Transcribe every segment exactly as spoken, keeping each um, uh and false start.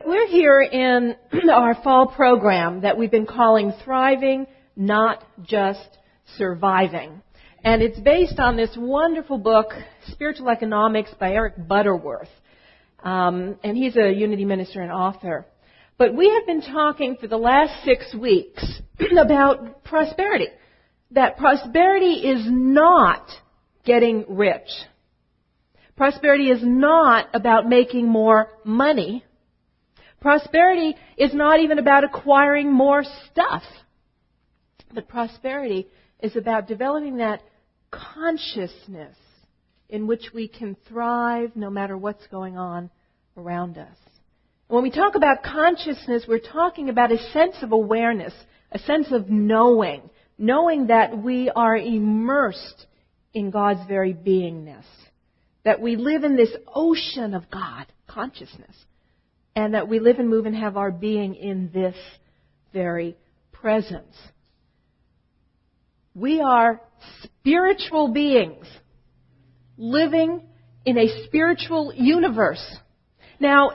We're here in our fall program that we've been calling Thriving, Not Just Surviving. And it's based on this wonderful book, Spiritual Economics by Eric Butterworth. Um, and he's a Unity minister and author. But we have been talking for the last six weeks about prosperity. That prosperity is not getting rich. Prosperity is not about making more money. Prosperity is not even about acquiring more stuff. But prosperity is about developing that consciousness in which we can thrive no matter what's going on around us. When we talk about consciousness, we're talking about a sense of awareness, a sense of knowing, knowing that we are immersed in God's very beingness, that we live in this ocean of God, consciousness, and that we live and move and have our being in this very presence. We are spiritual beings living in a spiritual universe. Now,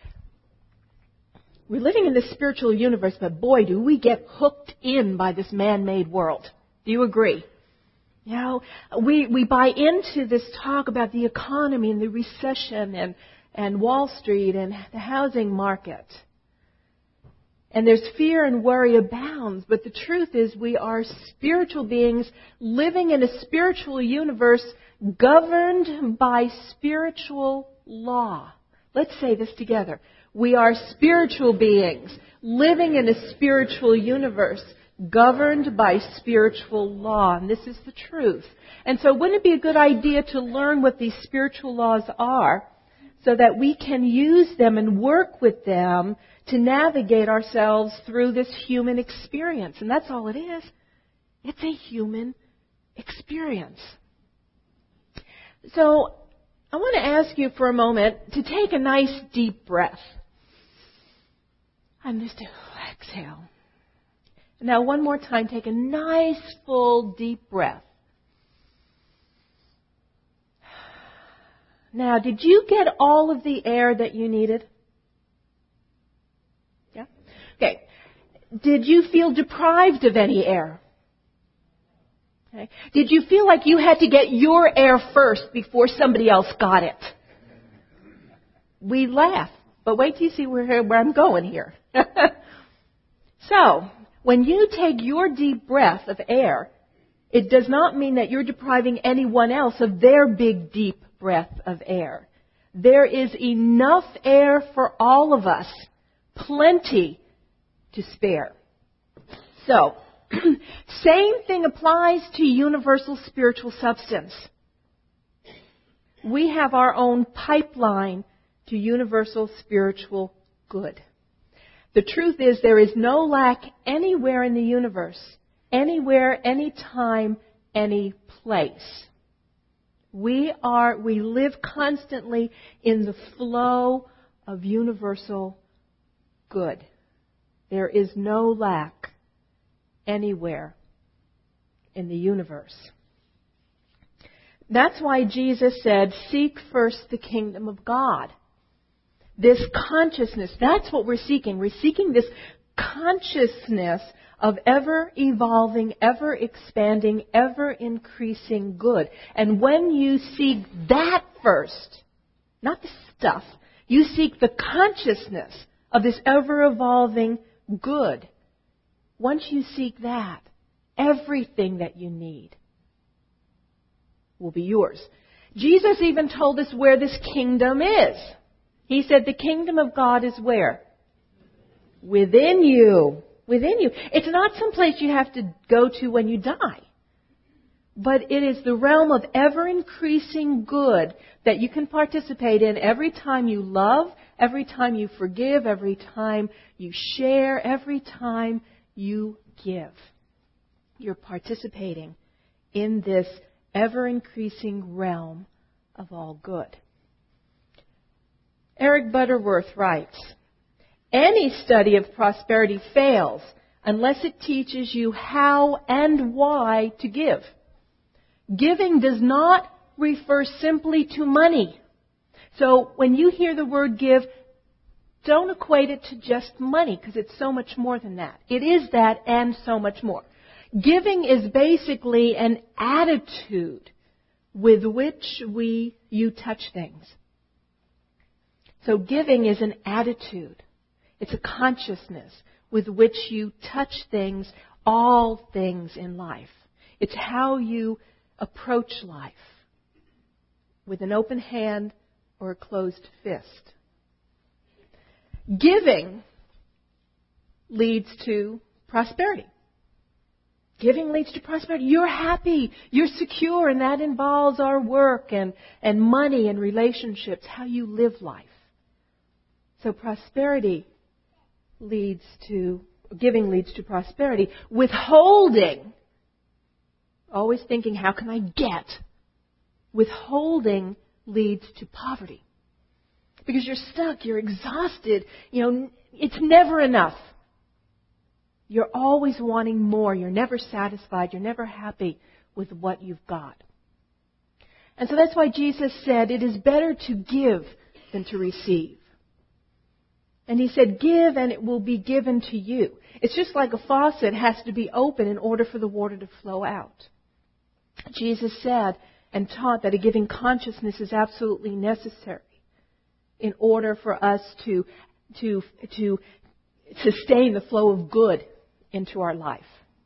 we're living in this spiritual universe, but boy, do we get hooked in by this man-made world. Do you agree? You know, we, we buy into this talk about the economy and the recession and, and Wall Street and the housing market. And there's fear and worry abounds, but the truth is we are spiritual beings living in a spiritual universe governed by spiritual law. Let's say this together. We are spiritual beings living in a spiritual universe governed by spiritual law. And this is the truth. And so wouldn't it be a good idea to learn what these spiritual laws are so that we can use them and work with them to navigate ourselves through this human experience? And that's all it is. It's a human experience. So I want to ask you for a moment to take a nice deep breath. And just exhale. Now one more time, take a nice full deep breath. Now, did you get all of the air that you needed? Yeah? Okay. Did you feel deprived of any air? Okay. Did you feel like you had to get your air first before somebody else got it? We laugh, but wait till you see where, where I'm going here. So, when you take your deep breath of air, it does not mean that you're depriving anyone else of their big, deep breath of air. There is enough air for all of us, plenty to spare. So, same thing applies to universal spiritual substance. We have our own pipeline to universal spiritual good. The truth is there is no lack anywhere in the universe, anywhere, anytime, any place. We are, we live constantly in the flow of universal good. There is no lack anywhere in the universe. That's why Jesus said, seek first the kingdom of God. This consciousness, that's what we're seeking. We're seeking this consciousness of ever-evolving, ever-expanding, ever-increasing good. And when you seek that first, not the stuff, you seek the consciousness of this ever-evolving good. Once you seek that, everything that you need will be yours. Jesus even told us where this kingdom is. He said the kingdom of God is where? Within you. Within you. It's not some place you have to go to when you die. But it is the realm of ever-increasing good that you can participate in every time you love, every time you forgive, every time you share, every time you give. You're participating in this ever-increasing realm of all good. Eric Butterworth writes, any study of prosperity fails unless it teaches you how and why to give. Giving does not refer simply to money. So when you hear the word give, don't equate it to just money, because it's so much more than that. It is that and so much more. Giving is basically an attitude with which we you touch things. So giving is an attitude. It's a consciousness with which you touch things, all things in life. It's how you approach life, with an open hand or a closed fist. Giving leads to prosperity. Giving leads to prosperity. You're happy. You're secure, and that involves our work and, and money and relationships, how you live life. So prosperity leads to, giving leads to prosperity. Withholding, always thinking, how can I get? Withholding leads to poverty. Because you're stuck, you're exhausted, you know, it's never enough. You're always wanting more. You're never satisfied. You're never happy with what you've got. And so that's why Jesus said, it is better to give than to receive. And he said, give and it will be given to you. It's just like a faucet has to be open in order for the water to flow out. Jesus said and taught that a giving consciousness is absolutely necessary in order for us to, to, to sustain the flow of good into our life.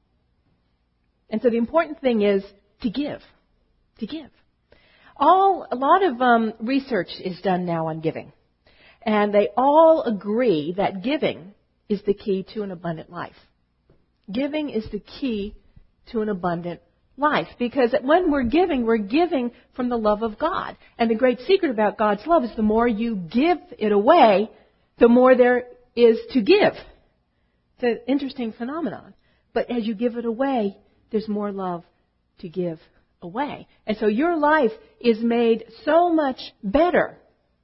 And so the important thing is to give. To give. All, a lot of um, research is done now on giving. And they all agree that giving is the key to an abundant life. Giving is the key to an abundant life. Because when we're giving, we're giving from the love of God. And the great secret about God's love is the more you give it away, the more there is to give. It's an interesting phenomenon. But as you give it away, there's more love to give away. And so your life is made so much better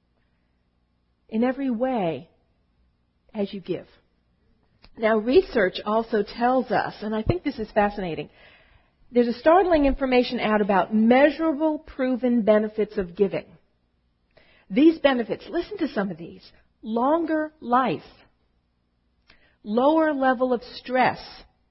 in every way as you give. Now, research also tells us, and I think this is fascinating, there's a startling information out about measurable, proven benefits of giving. These benefits, listen to some of these. Longer life, lower level of stress,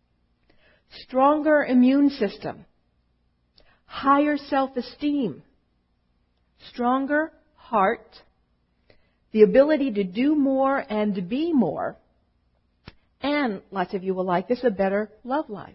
stronger immune system, higher self-esteem, stronger heart, the ability to do more and to be more, and lots of you will like this, a better love life.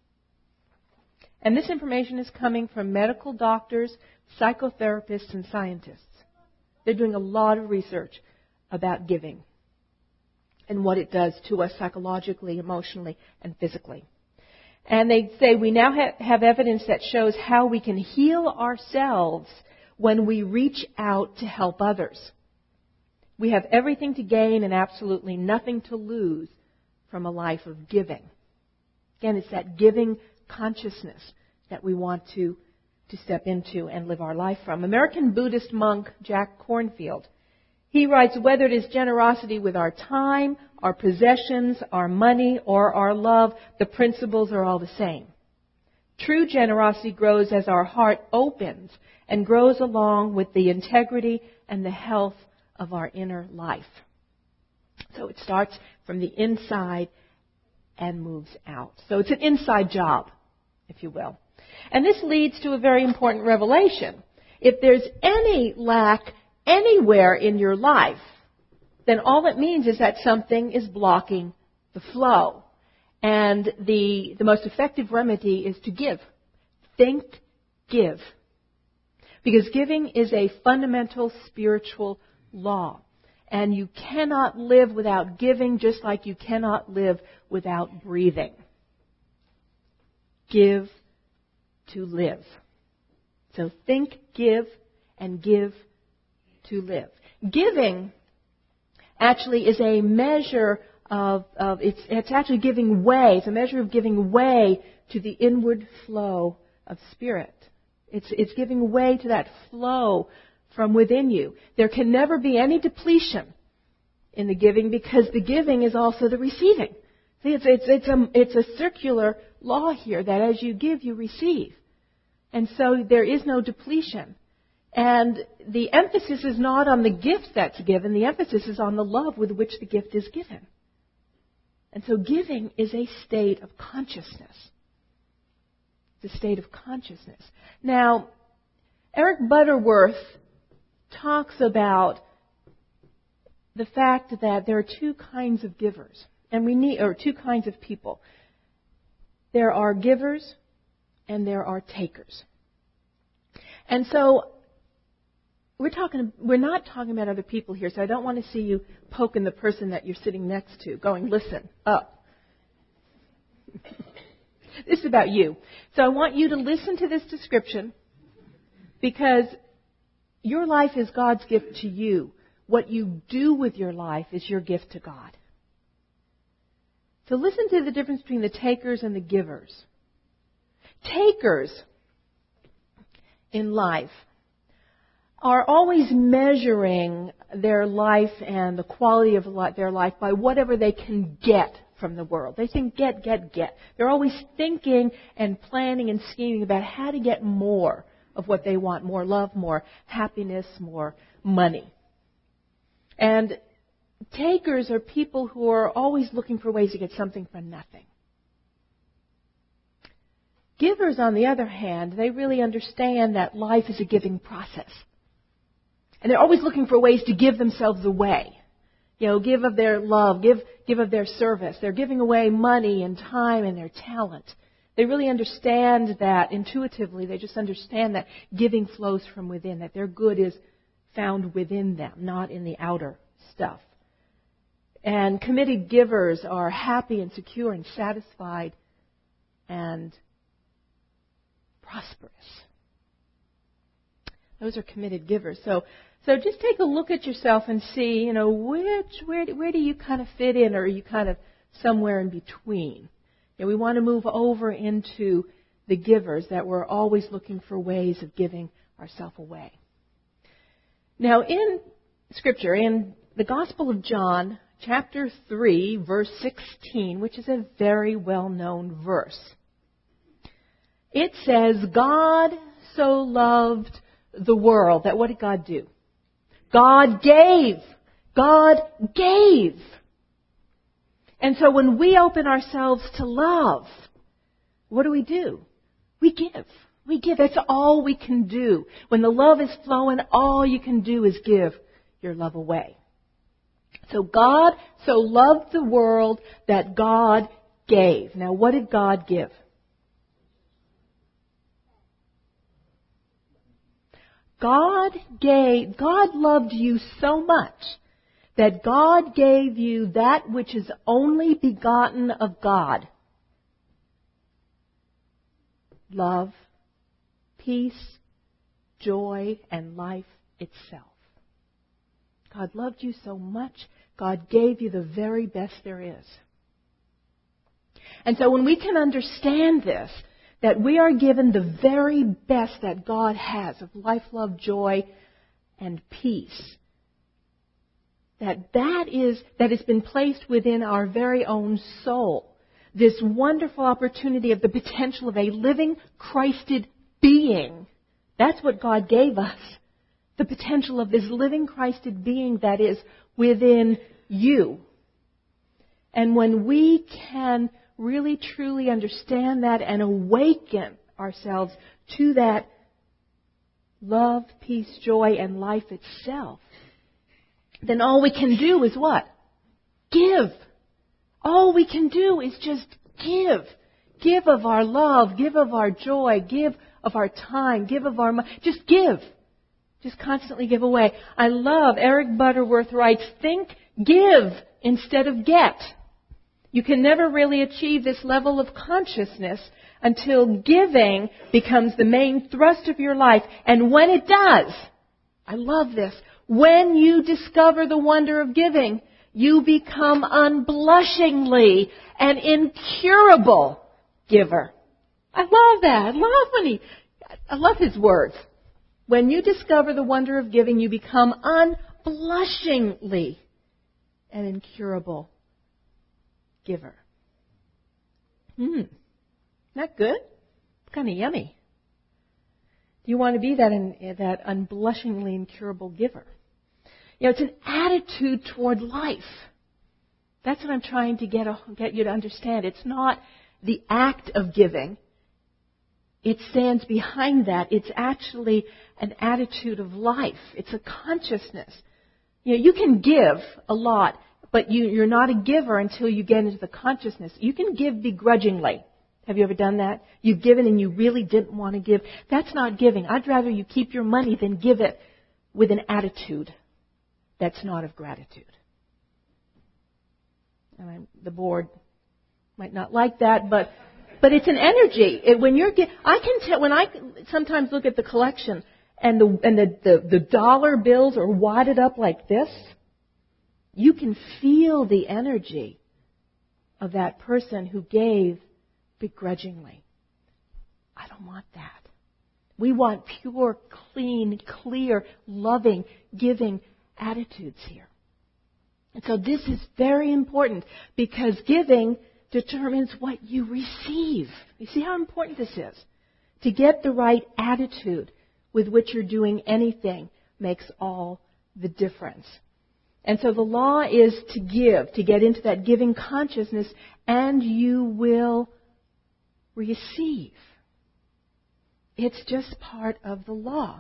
And this information is coming from medical doctors, psychotherapists, and scientists. They're doing a lot of research about giving and what it does to us psychologically, emotionally, and physically. And they say we now ha- have evidence that shows how we can heal ourselves when we reach out to help others. We have everything to gain and absolutely nothing to lose from a life of giving. Again, it's that giving consciousness that we want to, to step into and live our life from. American Buddhist monk Jack Kornfield, he writes, whether it is generosity with our time, our possessions, our money, or our love, the principles are all the same. True generosity grows as our heart opens and grows along with the integrity and the health of our inner life. So it starts from the inside and moves out. So it's an inside job, if you will. And this leads to a very important revelation. If there's any lack anywhere in your life, then all it means is that something is blocking the flow. And the, the most effective remedy is to give. Think, give. Because giving is a fundamental spiritual law. And you cannot live without giving, just like you cannot live without breathing. Give to live. So think, give, and give to live. Giving actually is a measure of, of it's, it's actually giving way. It's a measure of giving way to the inward flow of spirit. It's, it's giving way to that flow from within you. There can never be any depletion in the giving because the giving is also the receiving. See, it's, it's, it's, a, it's a circular law here that as you give, you receive. And so there is no depletion. And the emphasis is not on the gift that's given. The emphasis is on the love with which the gift is given. And so giving is a state of consciousness. It's a state of consciousness. Now, Eric Butterworth talks about the fact that there are two kinds of givers, and we need, or two kinds of people. There are givers and there are takers. And so we're talking, we're not talking about other people here, so I don't want to see you poking the person that you're sitting next to, going, listen, up. This is about you. So I want you to listen to this description, because your life is God's gift to you. What you do with your life is your gift to God. So listen to the difference between the takers and the givers. Takers in life are always measuring their life and the quality of their life by whatever they can get from the world. They think get, get, get. They're always thinking and planning and scheming about how to get more of what they want, more love, more happiness, more money. And takers are people who are always looking for ways to get something for nothing. Givers, on the other hand, they really understand that life is a giving process. And they're always looking for ways to give themselves away. You know, give of their love, give, give of their service. They're giving away money and time and their talent. They really understand that intuitively. They just understand that giving flows from within, that their good is found within them, not in the outer stuff. And committed givers are happy and secure and satisfied and prosperous. Those are committed givers. So, so just take a look at yourself and see, you know, which where where do you kind of fit in, or are you kind of somewhere in between? You know, we want to move over into the givers, that we're always looking for ways of giving ourselves away. Now, in Scripture, in the Gospel of John, chapter three, verse sixteen, which is a very well-known verse, it says, God so loved the world, that what did God do? God gave. God gave. And so when we open ourselves to love, what do we do? We give. We give. That's all we can do. When the love is flowing, all you can do is give your love away. So God so loved the world that God gave. Now, what did God give? God gave, God loved you so much that God gave you that which is only begotten of God. Love, peace, joy, and life itself. God loved you so much, God gave you the very best there is. And so when we can understand this, that we are given the very best that God has of life, love, joy, and peace, that that is, that has been placed within our very own soul. This wonderful opportunity of the potential of a living, Christed being. That's what God gave us. The potential of this living, Christed being that is within you. And when we can really truly understand that and awaken ourselves to that love, peace, joy, and life itself, then all we can do is what? Give. All we can do is just give. Give of our love, give of our joy, give of our time, give of our money. Just give. Just constantly give away. I love, Eric Butterworth writes, think, give instead of get. You can never really achieve this level of consciousness until giving becomes the main thrust of your life. And when it does, I love this, when you discover the wonder of giving, you become unblushingly an incurable giver. I love that. I love when he, I love his words. When you discover the wonder of giving, you become unblushingly an incurable giver. Hmm. Isn't that good? It's kind of yummy. Do you want to be that in, that unblushingly incurable giver? You know, it's an attitude toward life. That's what I'm trying to get, get you to understand. It's not the act of giving. It stands behind that. It's actually an attitude of life. It's a consciousness. You know, you can give a lot, but you, you're not a giver until you get into the consciousness. You can give begrudgingly. Have you ever done that? You've given and you really didn't want to give. That's not giving. I'd rather you keep your money than give it with an attitude that's not of gratitude. And I'm, the board might not like that, but but it's an energy. It, when you're, I can tell when I sometimes look at the collection and the and the, the the dollar bills are wadded up like this. You can feel the energy of that person who gave begrudgingly. I don't want that. We want pure, clean, clear, loving, giving attitudes here. And so this is very important because giving determines what you receive. You see how important this is? To get the right attitude with which you're doing anything makes all the difference. And so the law is to give, to get into that giving consciousness, and you will receive. It's just part of the law.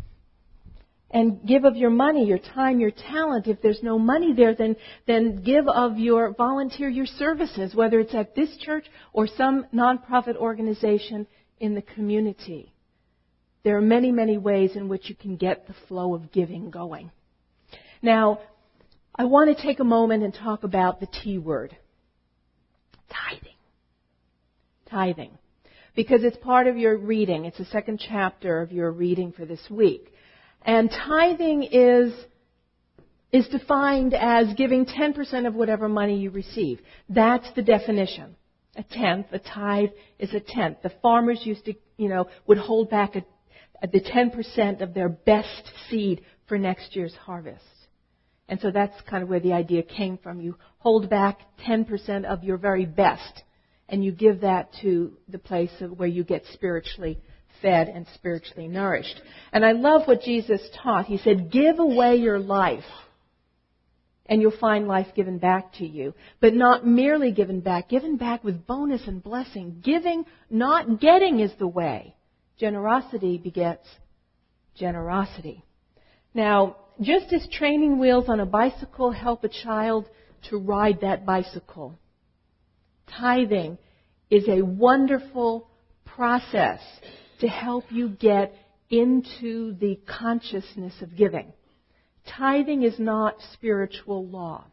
And give of your money, your time, your talent. If there's no money there, then, then give of your, volunteer your services, whether it's at this church or some nonprofit organization in the community. There are many, many ways in which you can get the flow of giving going. Now, I want to take a moment and talk about the T word. Tithing. Tithing. Because it's part of your reading. It's the second chapter of your reading for this week. And tithing is, is defined as giving ten percent of whatever money you receive. That's the definition. A tenth, a tithe is a tenth. The farmers used to, you know, would hold back a, a, the ten percent of their best seed for next year's harvest. And so that's kind of where the idea came from. You hold back ten percent of your very best, and you give that to the place of where you get spiritually fed and spiritually nourished. And I love what Jesus taught. He said, give away your life, and you'll find life given back to you. But not merely given back, given back with bonus and blessing. Giving, not getting is the way. Generosity begets generosity. Now, just as training wheels on a bicycle help a child to ride that bicycle, tithing is a wonderful process to help you get into the consciousness of giving. Tithing is not spiritual law.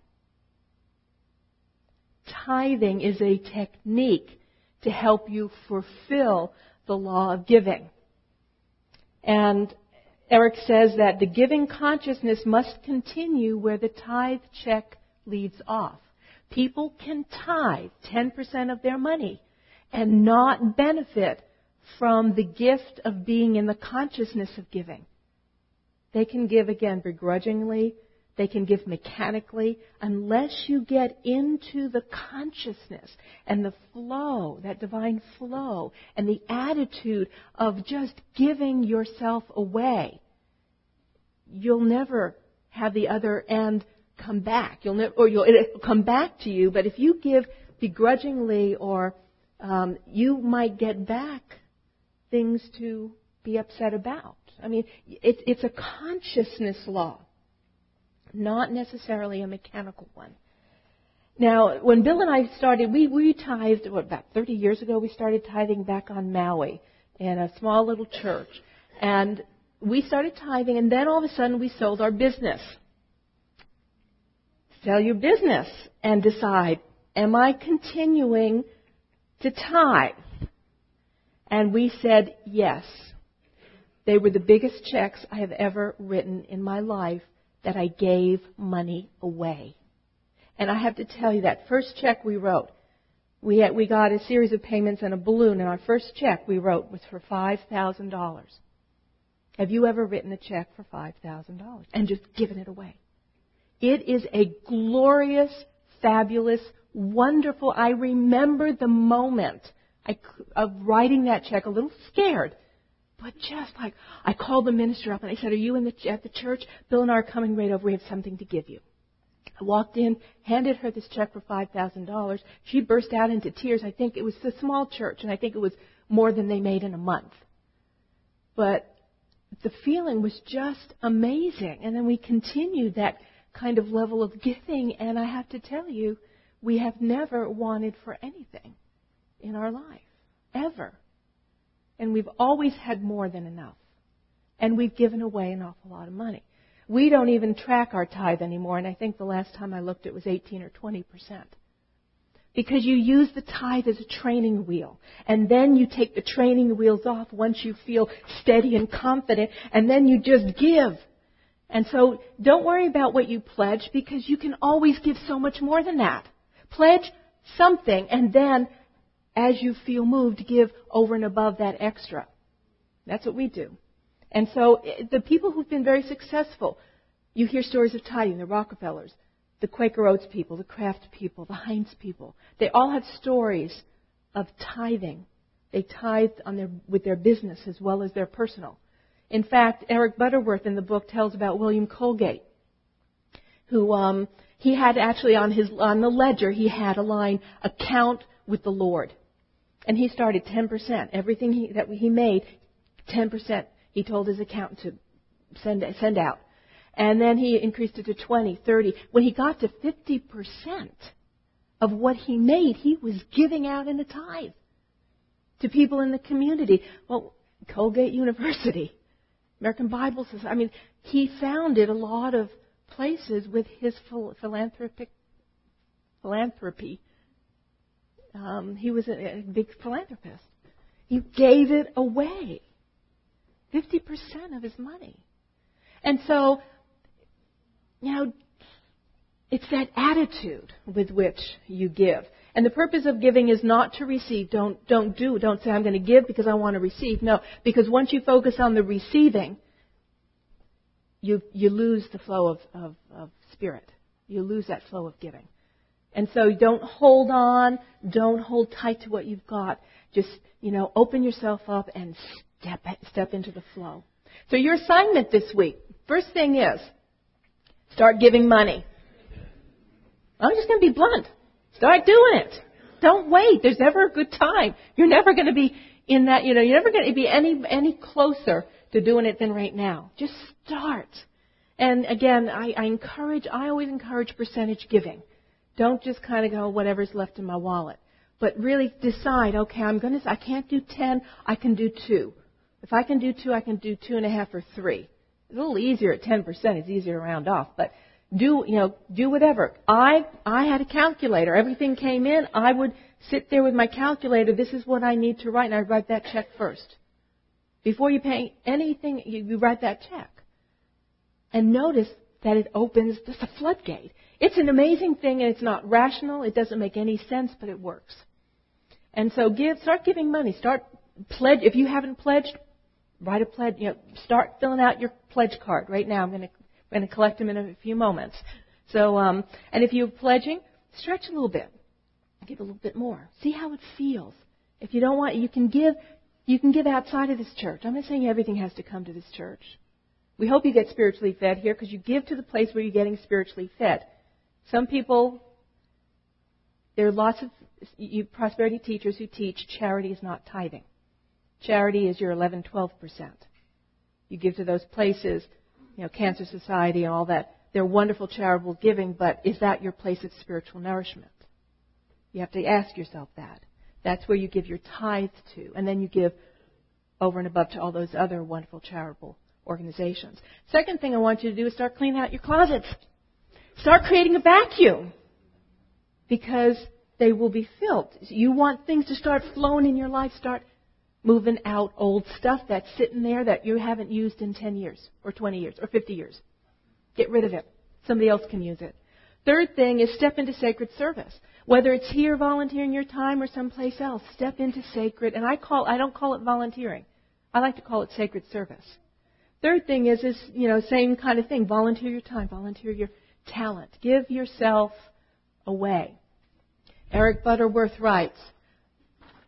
Tithing is a technique to help you fulfill the law of giving. And Eric says that the giving consciousness must continue where the tithe check leads off. People can tithe ten percent of their money and not benefit from the gift of being in the consciousness of giving. They can give, again, begrudgingly. They can give mechanically. Unless you get into the consciousness and the flow, that divine flow, and the attitude of just giving yourself away, you'll never have the other end come back. You'll never, or you'll, it'll come back to you. But if you give begrudgingly, or um, you might get back things to be upset about. I mean, it, it's a consciousness law, not necessarily a mechanical one. Now, when Bill and I started, we, we tithed, what, about thirty years ago, we started tithing back on Maui in a small little church. And we started tithing, and then all of a sudden we sold our business. Sell your business and decide, am I continuing to tithe? And we said yes. They were the biggest checks I have ever written in my life that I gave money away. And I have to tell you, that first check we wrote, we had, we got a series of payments and a balloon, and our first check we wrote was for five thousand dollars. Have you ever written a check for five thousand dollars and just given it away? It is a glorious, fabulous, wonderful, I remember the moment I, of writing that check, a little scared, But just like, I called the minister up and I said, are you in the, at the church? Bill and I are coming right over. We have something to give you. I walked in, handed her this check for five thousand dollars. She burst out into tears. I think it was a small church, and I think it was more than they made in a month. But the feeling was just amazing. And then we continued that kind of level of giving, and I have to tell you, we have never wanted for anything in our life, ever. And we've always had more than enough. And we've given away an awful lot of money. We don't even track our tithe anymore, and I think the last time I looked it was eighteen or twenty percent. Because you use the tithe as a training wheel, and then you take the training wheels off once you feel steady and confident, and then you just give. And so don't worry about what you pledge, because you can always give so much more than that. Pledge something, and then as you feel moved, give over and above that extra. That's what we do. And so the people who've been very successful, you hear stories of tithing, the Rockefellers, the Quaker Oats people, the Kraft people, the Heinz people. They all have stories of tithing. They tithed on their, with their business as well as their personal. In fact, Eric Butterworth in the book tells about William Colgate, who um, he had actually on his on the ledger, he had a line, account with the Lord. And he started ten percent. Everything he, that he made, ten percent. He told his accountant to send send out. And then he increased it to twenty, thirty. When he got to fifty percent of what he made, he was giving out in a tithe to people in the community. Well, Colgate University, American Bible Society. I mean, he founded a lot of places with his philanthropic philanthropy. Um, he was a, a big philanthropist. He gave it away. fifty percent of his money. And so, you know, it's that attitude with which you give. And the purpose of giving is not to receive. Don't don't do. Don't say, I'm going to give because I want to receive. No, because once you focus on the receiving, you you lose the flow of, of, of spirit. You lose that flow of giving. And so don't hold on. Don't hold tight to what you've got. Just, you know, open yourself up and step step into the flow. So your assignment this week, first thing is, start giving money. I'm just going to be blunt. Start doing it. Don't wait. There's never a good time. You're never going to be in that, you know, you're never going to be any any closer to doing it than right now. Just start. And again, I, I encourage, I always encourage percentage giving. Don't just kind of go, whatever's left in my wallet. But really decide, okay, I'm going to, I can't do ten, I can do two. If I can do two, I can do two and a half or three. It's a little easier at ten percent. It's easier to round off. But do, you know, do whatever. I, I had a calculator. Everything came in. I would sit there with my calculator. This is what I need to write. And I write that check first. Before you pay anything, you, you write that check. And notice that it opens just a floodgate. It's an amazing thing, and it's not rational. It doesn't make any sense, but it works. And so give, start giving money. Start pledge. If you haven't pledged, write a pledge. You know, start filling out your pledge card right now. I'm going to I'm going to collect them in a few moments. So, um, and if you're pledging, stretch a little bit. Give a little bit more. See how it feels. If you don't want, you can give. You can give outside of this church. I'm not saying everything has to come to this church. We hope you get spiritually fed here because you give to the place where you're getting spiritually fed. Some people, there are lots of you, prosperity teachers who teach charity is not tithing. Charity is your eleven, twelve percent. You give to those places, you know, Cancer Society and all that. They're wonderful charitable giving, but is that your place of spiritual nourishment? You have to ask yourself that. That's where you give your tithe to, and then you give over and above to all those other wonderful charitable organizations. Second thing I want you to do is start cleaning out your closets. Start creating a vacuum because they will be filled. You want things to start flowing in your life. Start moving out old stuff that's sitting there that you haven't used in ten years or twenty years or fifty years. Get rid of it. Somebody else can use it. Third thing is step into sacred service. Whether it's here volunteering your time or someplace else, step into sacred. And I call I don't call it volunteering. I like to call it sacred service. Third thing is, is you know, same kind of thing. Volunteer your time. Volunteer your talent. Give yourself away. Eric Butterworth writes,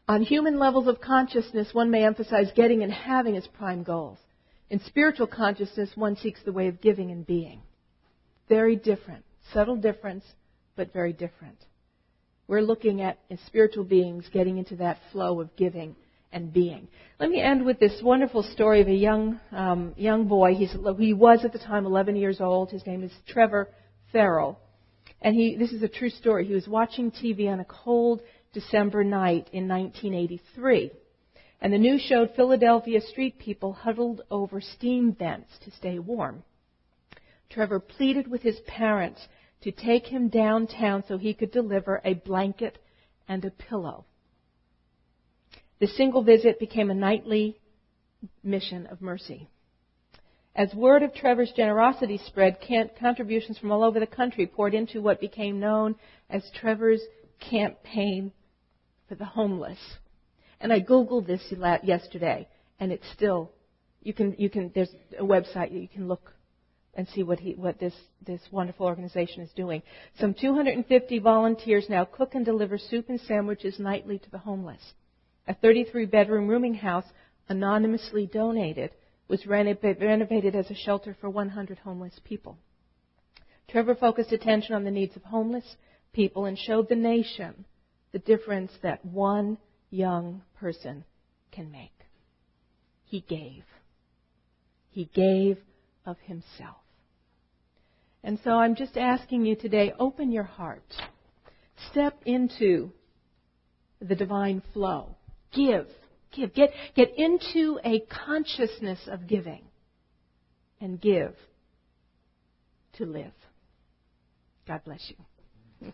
On human levels of consciousness, one may emphasize getting and having as prime goals. In spiritual consciousness, one seeks the way of giving and being. Very different. Subtle difference, but very different. We're looking at, as spiritual beings, getting into that flow of giving and being. Let me end with this wonderful story of a young um, young boy. He's, he was at the time eleven years old. His name is Trevor Farrell. And he, this is a true story. He was watching T V on a cold December night in nineteen eighty-three. And the news showed Philadelphia street people huddled over steam vents to stay warm. Trevor pleaded with his parents to take him downtown so he could deliver a blanket and a pillow. The single visit became a nightly mission of mercy. As word of Trevor's generosity spread, contributions from all over the country poured into what became known as Trevor's Campaign for the Homeless. And I Googled this yesterday, and it's still, you can, you can, there's a website you can look and see what he, what this, this wonderful organization is doing. Some two hundred fifty volunteers now cook and deliver soup and sandwiches nightly to the homeless. A thirty-three bedroom rooming house, anonymously donated, was renovated as a shelter for one hundred homeless people. Trevor focused attention on the needs of homeless people and showed the nation the difference that one young person can make. He gave. He gave of himself. And so I'm just asking you today, open your heart. Step into the divine flow. Give. Give. Get, get into a consciousness of giving. And give to live. God bless you.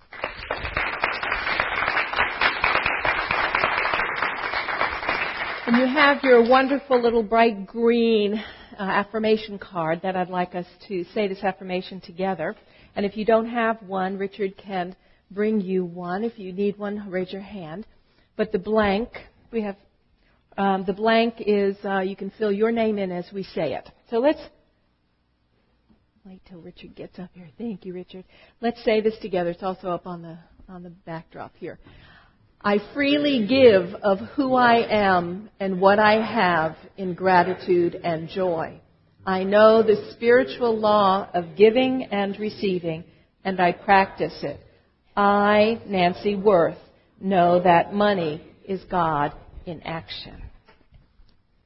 And you have your wonderful little bright green uh, affirmation card that I'd like us to say this affirmation together. And if you don't have one, Richard can bring you one. If you need one, raise your hand. But the blank, we have, um, the blank is, uh, you can fill your name in as we say it. So let's, wait till Richard gets up here. Thank you, Richard. Let's say this together. It's also up on the, on the backdrop here. I freely give of who I am and what I have in gratitude and joy. I know the spiritual law of giving and receiving, and I practice it. I, Nancy Worth, know that money is God in action.